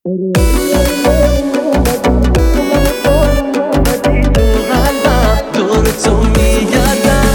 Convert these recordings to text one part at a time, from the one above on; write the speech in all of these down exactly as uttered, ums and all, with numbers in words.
دور تو میگردم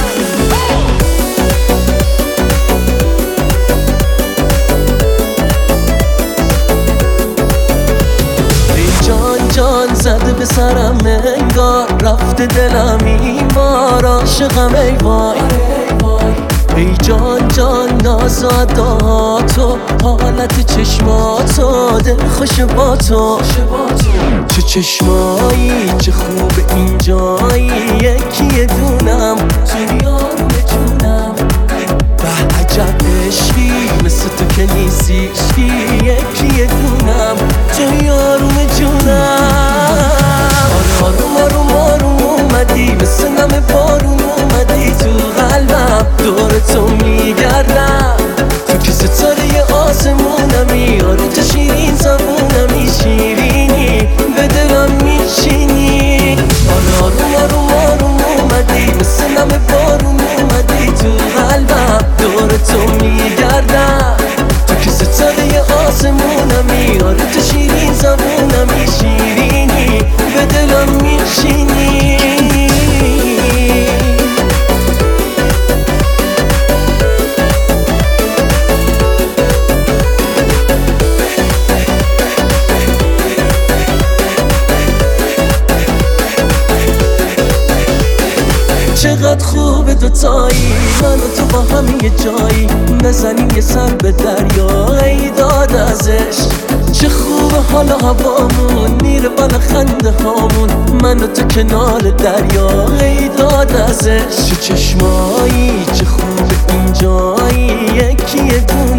ای جان جان زده به سرم انگار رفته دلم ایمار عاشقم ای وای ای جان جان نازاداتو حالت چشماتو دل خوش با تو چه چشمایی چه خوب اینجایی یکی دونم تو یارم جونم به عجب عشقی مثل تو که نیستی یکی دونم تو یارم جونم آره آروم آروم آروم اومدی مثل نم بارون اومدی تو قلبم دور تو میگردم تو که ستاره آسمونمی آره تو شیرین زبونمی شیرینی به دلم میشینی آره آروم آروم آروم اومدی مثل نم بارون اومدی تو قلبم دور تو میگردم تو که ستاره آسمونمی آره تو شیرین زبونمی شیرینی به دلم میشینی چقدر خوبه دوتایی من و تو با هم یه جایی بزنیم یه سر به دریا ای داد ازش چه خوبه حالا هوامون میره بالا خنده هامون من و تو کنار دریا ای داد ازش چه چشمایی چه خوبه اینجایی یکی دون